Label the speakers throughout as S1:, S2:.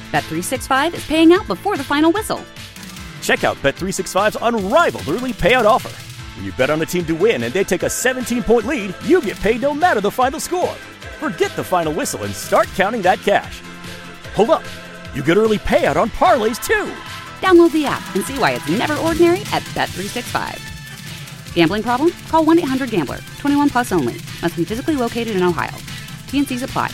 S1: Bet365 is paying out before the final whistle.
S2: Check out Bet365's unrivaled early payout offer. When you bet on a team to win and they take a 17-point lead, you get paid no matter the final score. Forget the final whistle and start counting that cash. Hold up. You get early payout on parlays, too.
S1: Download the app and see why it's never ordinary at Bet365. Gambling problem? Call 1-800-GAMBLER. 21 plus only. Must be physically located in Ohio. T&Cs apply.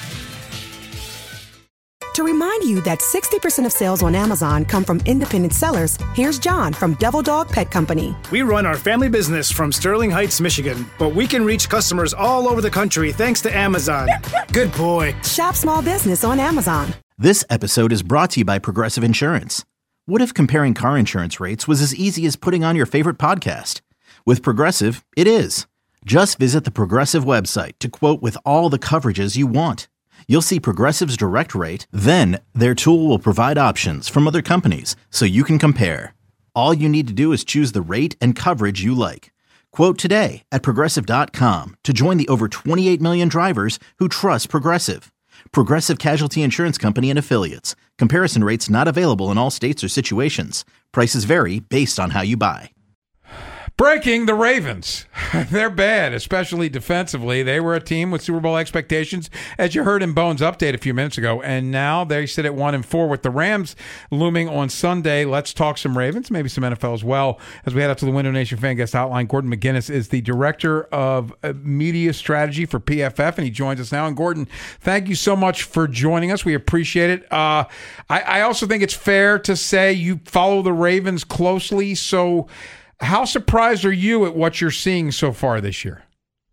S3: To remind you that 60% of sales on Amazon come from independent sellers, here's John from Devil Dog Pet Company.
S4: We run our family business from Sterling Heights, Michigan, but we can reach customers all over the country thanks to Amazon. Good boy.
S3: Shop small business on Amazon.
S5: This episode is brought to you by Progressive Insurance. What if comparing car insurance rates was as easy as putting on your favorite podcast? With Progressive, it is. Just visit the Progressive website to quote with all the coverages you want. You'll see Progressive's direct rate, then their tool will provide options from other companies so you can compare. All you need to do is choose the rate and coverage you like. Quote today at Progressive.com to join the over 28 million drivers who trust Progressive. Progressive Casualty Insurance Company and Affiliates. Comparison rates not available in all states or situations. Prices vary based on how you buy.
S6: Breaking the Ravens. They're bad, especially defensively. They were a team with Super Bowl expectations, as you heard in Bones' update a few minutes ago, and now they sit at 1-4 with the Rams looming on Sunday. Let's talk some Ravens, maybe some NFL as well, as we head up to the Window Nation Fan Guest Hotline. Gordon McGuinness is the Director of Media Strategy for PFF, and he joins us now. And Gordon, thank you so much for joining us. We appreciate it. I also think it's fair to say you follow the Ravens closely, so how surprised are you at what you're seeing so far this year?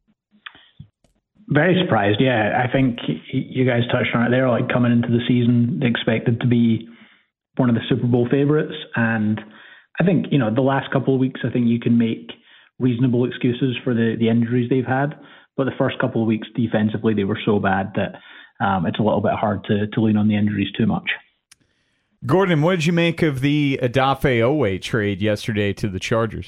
S7: Very surprised, yeah. I think you guys touched on it there. Like coming into the season, they expected to be one of the Super Bowl favorites. And I think, the last couple of weeks, I think you can make reasonable excuses for the injuries they've had. But the first couple of weeks defensively, they were so bad that it's a little bit hard to lean on the injuries too much.
S8: Gordon, what did you make of the Odafe Oweh trade yesterday to the Chargers?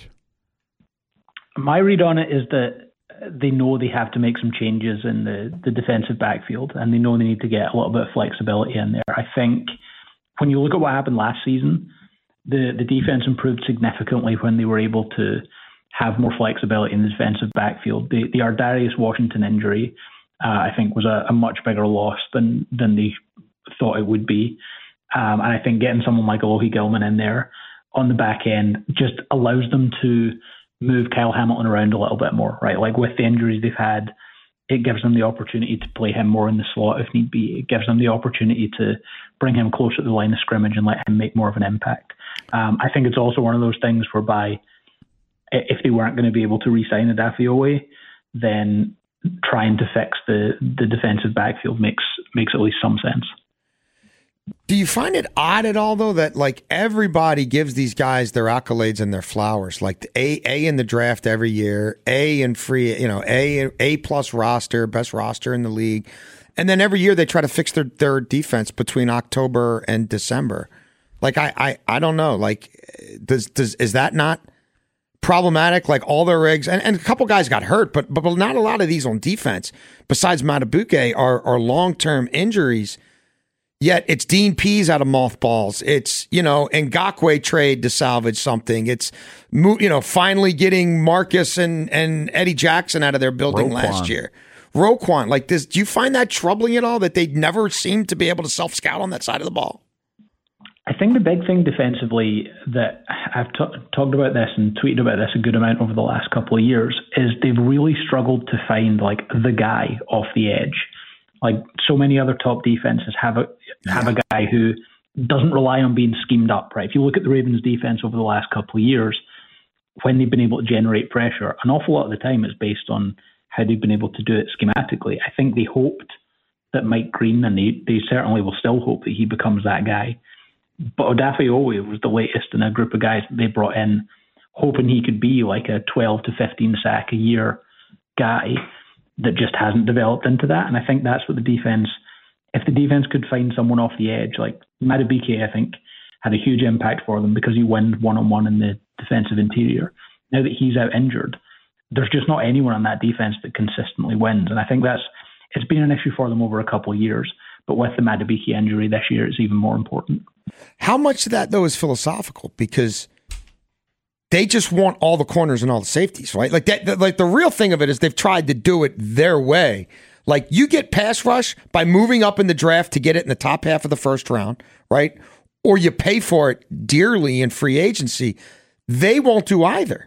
S7: My read on it is that they know they have to make some changes in the defensive backfield, and they know they need to get a little bit of flexibility in there. I think when you look at what happened last season, the defense improved significantly when they were able to have more flexibility in the defensive backfield. The Ardarius Washington injury, I think, was a much bigger loss than they thought it would be. And I think getting someone like Alohi Gilman in there on the back end just allows them to move Kyle Hamilton around a little bit more, right? Like with the injuries they've had, it gives them the opportunity to play him more in the slot if need be. It gives them the opportunity to bring him closer to the line of scrimmage and let him make more of an impact. I think it's also one of those things whereby if they weren't going to be able to re-sign Odafe Oweh, then trying to fix the defensive backfield makes at least some sense.
S9: Do you find it odd at all, though, that like everybody gives these guys their accolades and their flowers, like the A in the draft every year, A in free, A plus roster, best roster in the league, and then every year they try to fix their defense between October and December. Like I don't know, like is that not problematic? Like all their eggs, and a couple guys got hurt, but not a lot of these on defense. Besides Madubuike are long-term injuries. Yet it's Dean Pease out of mothballs. It's, Ngakoue trade to salvage something. It's, finally getting Marcus and Eddie Jackson out of their building last year. Roquan, like this, do you find that troubling at all that they never seem to be able to self-scout on that side of the ball?
S7: I think the big thing defensively that I've talked about this and tweeted about this a good amount over the last couple of years is they've really struggled to find like the guy off the edge. Like so many other top defenses have a guy who doesn't rely on being schemed up, right? If you look at the Ravens defense over the last couple of years, when they've been able to generate pressure, an awful lot of the time it's based on how they've been able to do it schematically. I think they hoped that Mike Green, and they certainly will still hope that he becomes that guy. But Odafe Oweh was the latest in a group of guys that they brought in, hoping he could be like a 12 to 15 sack a year guy that just hasn't developed into that. And I think that's what the defense, if the defense could find someone off the edge, like Madubuike, I think, had a huge impact for them because he won one-on-one in the defensive interior. Now that he's out injured, there's just not anyone on that defense that consistently wins. And I think it's been an issue for them over a couple of years. But with the Madubuike injury this year, it's even more important.
S9: How much of that, though, is philosophical? Because they just want all the corners and all the safeties, right? Like that. Like the real thing of it is they've tried to do it their way. Like you get pass rush by moving up in the draft to get it in the top half of the first round, right? Or you pay for it dearly in free agency. They won't do either.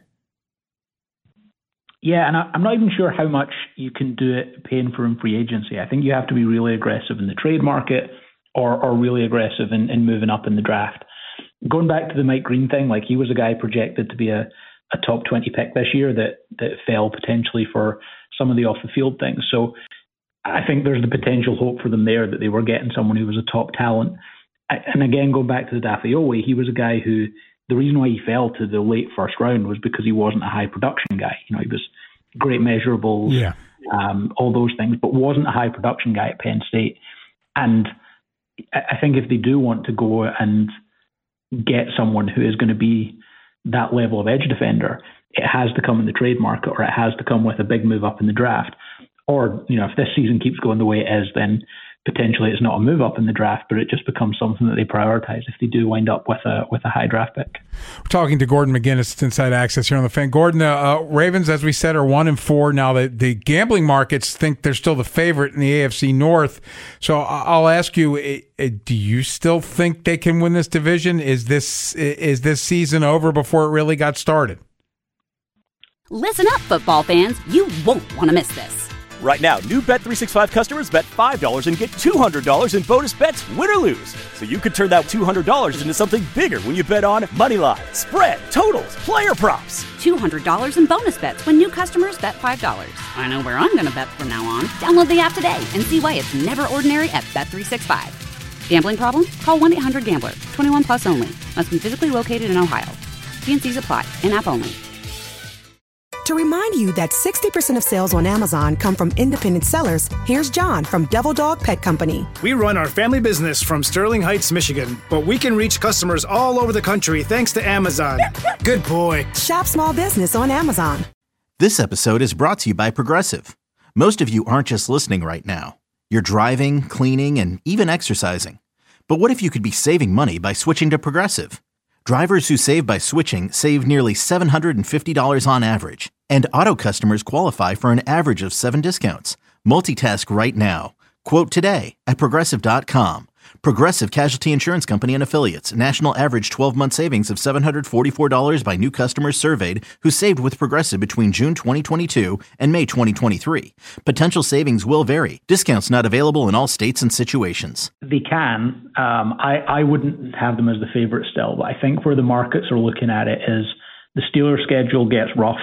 S7: Yeah, and I'm not even sure how much you can do it paying for in free agency. I think you have to be really aggressive in the trade market or really aggressive in moving up in the draft. Going back to the Mike Green thing, like he was a guy projected to be a top 20 pick this year that fell potentially for some of the off the field things. So I think there's the potential hope for them there that they were getting someone who was a top talent. And again, going back to the Dafe-Owe, he was a guy who, the reason why he fell to the late first round was because he wasn't a high production guy. You know, he was great measurables, all those things, but wasn't a high production guy at Penn State. And I think if they do want to go and get someone who is going to be that level of edge defender, it has to come in the trade market, or it has to come with a big move up in the draft. Or, you know, if this season keeps going the way it is, then potentially it's not a move up in the draft, but it just becomes something that they prioritize if they do wind up with a high draft pick.
S6: We're talking to Gordon McGuinness. It's Inside Access here on The Fan. Gordon, Ravens, as we said, are 1-4 now. The gambling markets think they're still the favorite in the AFC North. So I'll ask you, do you still think they can win this division? Is this season over before it really got started?
S1: Listen up, football fans. You won't want to miss this.
S2: Right now, new Bet365 customers bet $5 and get $200 in bonus bets, win or lose. So you could turn that $200 into something bigger when you bet on moneyline, spread, totals, player props.
S1: $200 in bonus bets when new customers bet $5. I know where I'm going to bet from now on. Download the app today and see why it's never ordinary at Bet365. Gambling problem? Call 1-800-GAMBLER. 21 plus only. Must be physically located in Ohio. T&Cs apply. In-app only.
S3: To remind you that 60% of sales on Amazon come from independent sellers, here's John from Devil Dog Pet Company.
S4: We run our family business from Sterling Heights, Michigan, but we can reach customers all over the country thanks to Amazon. Good boy.
S3: Shop small business on Amazon.
S5: This episode is brought to you by Progressive. Most of you aren't just listening right now. You're driving, cleaning, and even exercising. But what if you could be saving money by switching to Progressive? Drivers who save by switching save nearly $750 on average. And auto customers qualify for an average of 7 discounts. Multitask right now. Quote today at Progressive.com. Progressive Casualty Insurance Company and Affiliates. National average 12-month savings of $744 by new customers surveyed who saved with Progressive between June 2022 and May 2023. Potential savings will vary. Discounts not available in all states and situations.
S7: They can. I wouldn't have them as the favorite still, but I think where the markets are looking at it is the Steelers' schedule gets rough.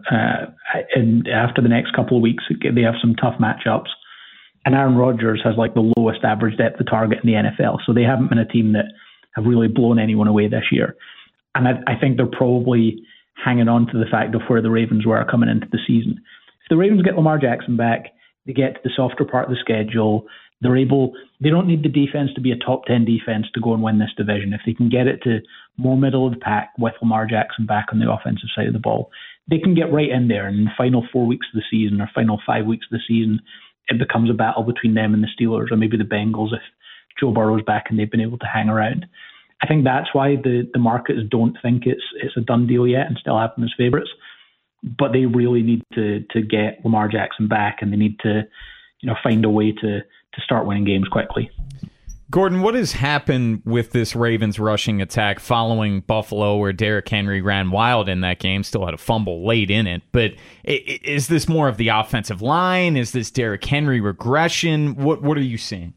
S7: And after the next couple of weeks, they have some tough matchups. And Aaron Rodgers has like the lowest average depth of target in the NFL. So they haven't been a team that have really blown anyone away this year. And I think they're probably hanging on to the fact of where the Ravens were coming into the season. If the Ravens get Lamar Jackson back, they get to the softer part of the schedule. They don't need the defense to be a top 10 defense to go and win this division. If they can get it to more middle of the pack with Lamar Jackson back on the offensive side of the ball, they can get right in there. And in the final 4 weeks of the season or final 5 weeks of the season, it becomes a battle between them and the Steelers, or maybe the Bengals if Joe Burrow's back and they've been able to hang around. I think that's why the markets don't think it's a done deal yet and still have them as favorites. But they really need to get Lamar Jackson back, and they need to find a way to start winning games quickly.
S8: Gordon, what has happened with this Ravens rushing attack following Buffalo, where Derrick Henry ran wild in that game, still had a fumble late in it? But is this more of the offensive line? Is this Derrick Henry regression? What are you seeing?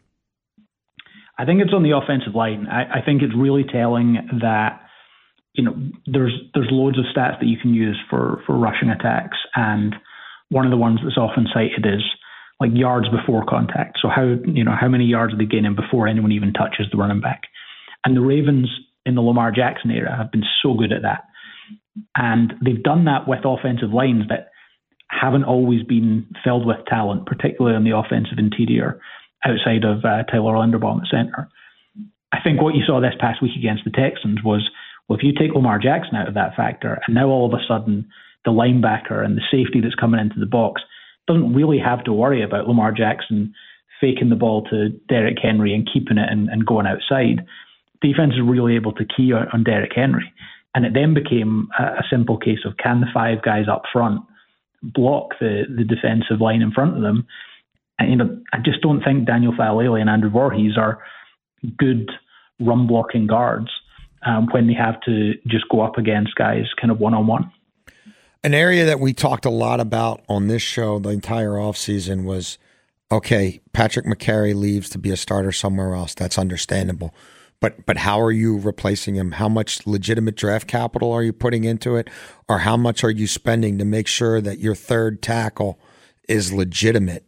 S7: I think it's on the offensive line. I think it's really telling that there's loads of stats that you can use for rushing attacks, and one of the ones that's often cited is like yards before contact. So how many yards are they gaining before anyone even touches the running back? And the Ravens in the Lamar Jackson era have been so good at that. And they've done that with offensive lines that haven't always been filled with talent, particularly on the offensive interior outside of Tyler Linderbaum at center. I think what you saw this past week against the Texans was, well, if you take Lamar Jackson out of that factor, and now all of a sudden the linebacker and the safety that's coming into the box doesn't really have to worry about Lamar Jackson faking the ball to Derrick Henry and keeping it and going outside, defense is really able to key on Derrick Henry. And it then became a simple case of, can the 5 guys up front block the defensive line in front of them? And, I just don't think Daniel Faalele and Andrew Voorhees are good run blocking guards when they have to just go up against guys kind of one-on-one.
S9: An area that we talked a lot about on this show the entire offseason was, okay, Patrick McCary leaves to be a starter somewhere else. That's understandable. But how are you replacing him? How much legitimate draft capital are you putting into it? Or how much are you spending to make sure that your third tackle is legitimate?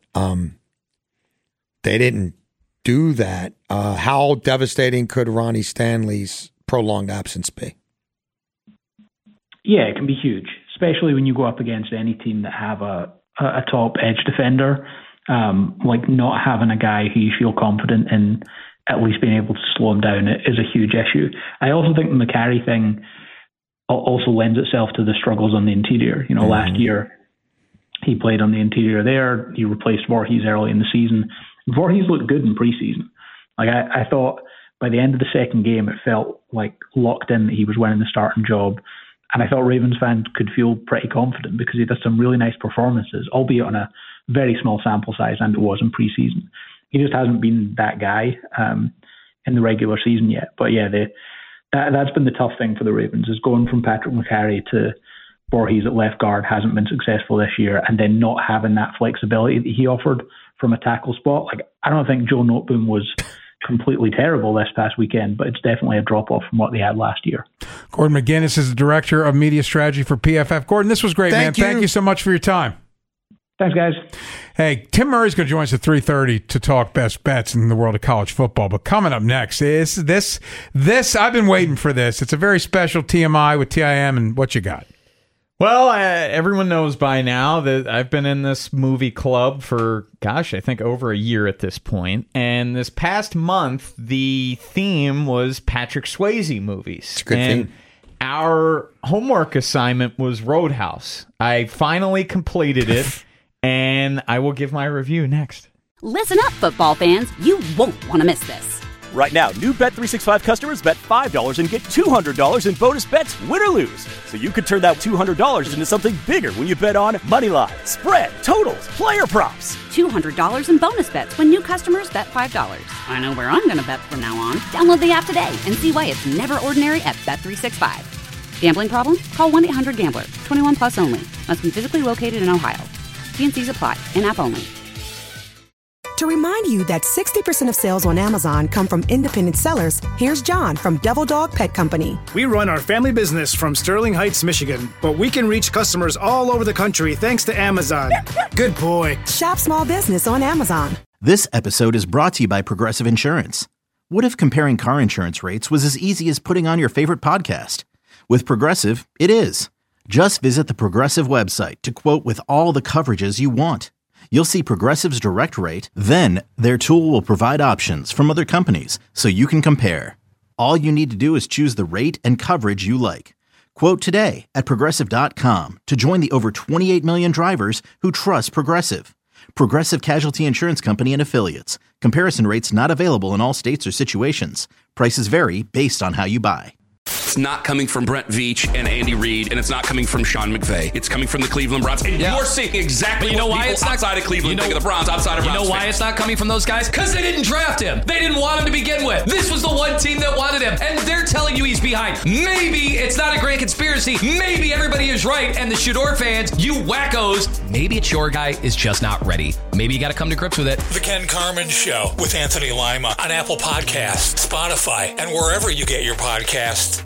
S9: They didn't do that. How devastating could Ronnie Stanley's prolonged absence be?
S7: Yeah, it can be huge, especially when you go up against any team that have a top edge defender. Like not having a guy who you feel confident in at least being able to slow him down is a huge issue. I also think the McCary thing also lends itself to the struggles on the interior. Last year he played on the interior there. He replaced Voorhees early in the season. Voorhees looked good in preseason. Like I thought by the end of the second game, it felt like locked in that he was winning the starting job. And I thought Ravens fans could feel pretty confident because he did some really nice performances, albeit on a very small sample size, and it was in preseason. He just hasn't been that guy in the regular season yet. But yeah, that's been the tough thing for the Ravens, is going from Patrick McCary to Voorhees at left guard hasn't been successful this year, and then not having that flexibility that he offered from a tackle spot. Like, I don't think Joe Noteboom was completely terrible this past weekend, but it's definitely a drop-off from what they had last year.
S6: Gordon McGuinness is the Director of Media Strategy for PFF. Gordon, this was great, man. Thank you so much for your time.
S7: Thanks, guys.
S6: Hey, Tim Murray's going to join us at 3:30 to talk best bets in the world of college football. But coming up next is this. I've been waiting for this. It's a very special TMI with TIM, and what you got?
S8: Well, everyone knows by now that I've been in this movie club for, I think over a year at this point. And this past month, the theme was Patrick Swayze movies.
S9: It's a good theme.
S8: Our homework assignment was Roadhouse. I finally completed it, and I will give my review next.
S1: Listen up, football fans. You won't want to miss this.
S2: Right now, new Bet365 customers bet $5 and get $200 in bonus bets, win or lose. So you could turn that $200 into something bigger when you bet on Moneyline, spread, totals, player props.
S1: $200 in bonus bets when new customers bet $5. I know where I'm going to bet from now on. Download the app today and see why it's never ordinary at Bet365. Gambling problem? Call 1-800-GAMBLER. 21 plus only. Must be physically located in Ohio. T&Cs apply. In-app only.
S3: To remind you that 60% of sales on Amazon come from independent sellers, here's John from Devil Dog Pet Company.
S4: We run our family business from Sterling Heights, Michigan, but we can reach customers all over the country thanks to Amazon. Good boy.
S3: Shop small business on Amazon.
S5: This episode is brought to you by Progressive Insurance. What if comparing car insurance rates was as easy as putting on your favorite podcast? With Progressive, it is. Just visit the Progressive website to quote with all the coverages you want. You'll see Progressive's direct rate, then their tool will provide options from other companies so you can compare. All you need to do is choose the rate and coverage you like. Quote today at Progressive.com to join the over 28 million drivers who trust Progressive. Progressive Casualty Insurance Company and Affiliates. Comparison rates not available in all states or situations. Prices vary based on how you buy.
S10: It's not coming from Brent Veach and Andy Reid, and it's not coming from Sean McVay. It's coming from the Cleveland Browns. And you're seeing exactly what people outside of Cleveland think of the Browns, outside of Browns.
S11: You know why it's not coming from those guys? Because they didn't draft him. They didn't want him to begin with. This was the one team that wanted him, and they're telling you he's behind. Maybe it's not a grand conspiracy. Maybe everybody is right, and the Shador fans, you wackos, maybe it's your guy is just not ready. Maybe you got to come to grips with it.
S12: The Ken Carman Show with Anthony Lima on Apple Podcasts, Spotify, and wherever you get your podcasts.